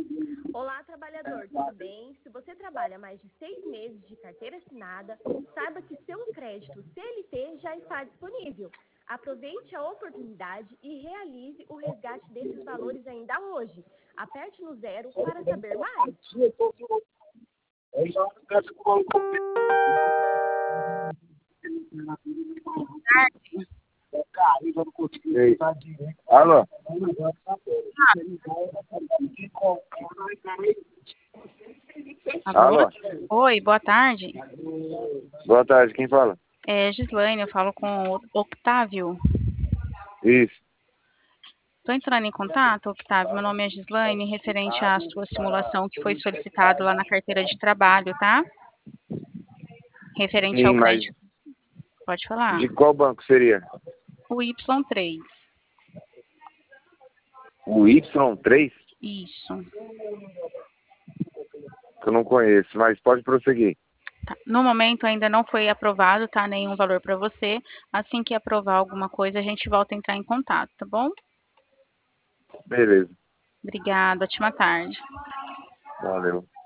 Olá, trabalhador, tudo bem? Se você trabalha mais de 6 meses de carteira assinada, saiba que seu crédito CLT já está disponível. Aproveite a oportunidade e realize o resgate desses valores ainda hoje. Aperte no 0 para saber mais. Ei. Alô? Alô? Oi, boa tarde. Boa tarde, quem fala? É Gislaine, eu falo com o Octávio. Isso. Estou entrando em contato, Octávio. Meu nome é Gislaine, referente à sua simulação que foi solicitado lá na carteira de trabalho, tá? Referente Sim, ao mas crédito. Pode falar. de qual banco seria? O Y3. O Y3? Isso. Que eu não conheço, mas pode prosseguir. Tá. No momento ainda não foi aprovado, tá? Nenhum valor para você. Assim que aprovar alguma coisa, a gente volta a entrar em contato, tá bom? Beleza. Obrigada, ótima tarde. Valeu.